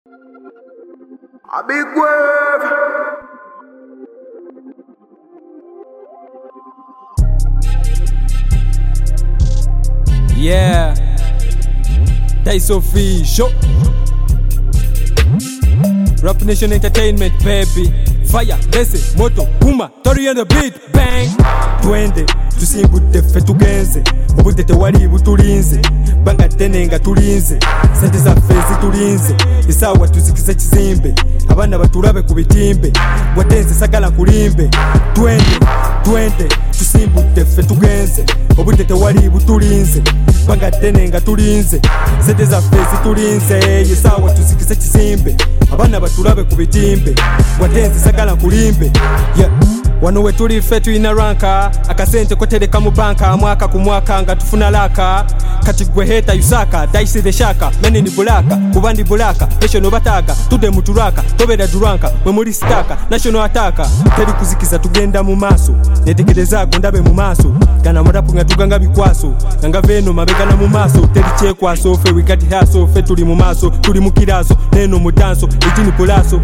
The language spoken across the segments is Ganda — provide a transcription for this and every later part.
A big wave. Yeah, that's official. Rap Nation Entertainment, baby. Fire, Desi, Moto, Puma, Tori on the beat, bang. Twende, tusimbute fe tugenze. Obudete wali butulinze. Banga tenenga tulinze. Sente za fezi tulinze. Isawa tuzikize kizimbe. Abana batulabe ku bitimbe. Watenze sagala kulimbe. Twende, tusimbute fe tugenze. Obudete wali butulinze. Banga tenenga tulinze. Sente za fezi tulinze. Isawa tuzikize kizimbe. Abana batulabe ku bitimbe. Watenze sagala kulimbe. Yeah. Wano we tuli fe tuina ranka. Akasente kotereka mu banka. Mwaka ku mwaka nga tufuna laka. Kati gwe heta yusaka. Daisi the shaka. Meni ni bulaka. Kubandi bulaka. Pesho no bataka. Tude muturaka. Tobeda duranka. Mwe muri staka. National ataka. Teri kuzikiza tugenda mu maso. Netekereza gondabe mu maso. Kana murapu nga tuganga bikwaso. Nga veno mabega na mu maso. Teri chekwaso. Fe wikati haso. Fe tuli mu maso. Tuli mu kiraso. Neno mu danso. Itini polaso.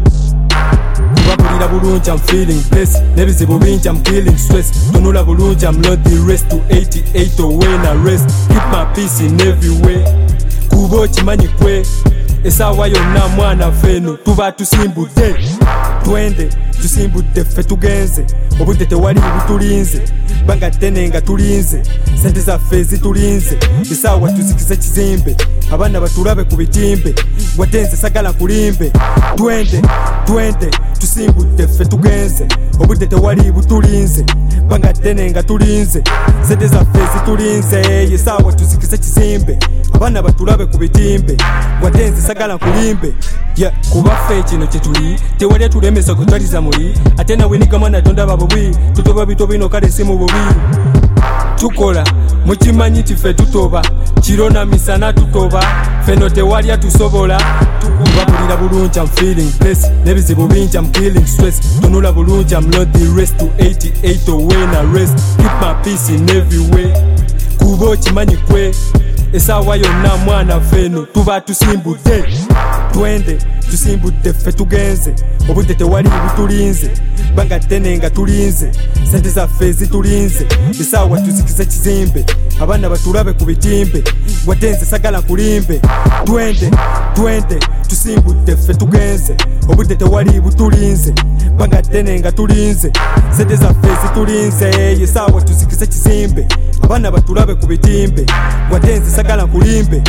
Kubabulira bulungi, I'm feeling blessed. Nebizibu bingi, I'm killing stress. Tonula bulungi, I'm not the rest. To 88 or when I rest. Keep my peace in every way. Kubo chimanyi kwe. Esawa yonna mwana feno. Tuba tusimbute. Twende, tusimbute fe tugenze. Obudete wali butulinze. Banga tenenga tulinze. Sente za fezi tulinze. Esawa tuzikize kizimbe. Abana batulabe ku bitimbe. Watenze sagala kulimbe. Twende, tusimbute fe tugenze. Obudete wali butulinze. Banga tenenga tulinze. Sente za fezi tulinze. Esawa tuzikize kizimbe. Abana batulabe ku bitimbe. Watenze sagala kulimbe. Yeah, kuba fe kino kyetuli. Tewali tulemesa kutwaliza muli. Ate nawe niga mwana tonda babubi. Tutoba bito bino kale si mu bubi. Tukola mukimanyi tife tutoba. Kirona misana tutoba. Feno tewali atusobola. Kubabulira bulungi, I'm feeling blessed. Nebizibu bingi, I'm killing stress. Tonula bulungi, I'm not the rest. To 88 or when I rest. Keep my peace in every way. Kubo kimanyi kwe. Esawa yonna mwana feno. Tuba tusimbute. Twende, tusimbute fe tugenze. Obudete wali butulinze. Banga tenenga tulinze. Sente za fezi tulinze. Esawa tuzikize kizimbe. Abana batulabe ku bitimbe. Watenze sagala kulimbe. Twende, tusimbute fe tugenze. Obudete wali butulinze. Banga tenenga tulinze. Sente za fezi tulinze. Esawa tuzikize kizimbe. Abana batulabe ku bitimbe. Watenze sagala kulimbe.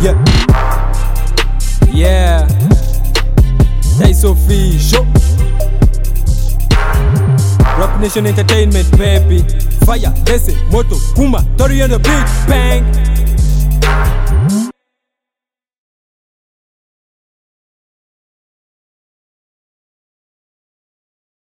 Yeah, that's official. Rap Nation Entertainment, baby. Fire, Desi, Moto, Puma, Tori on the beat, bang.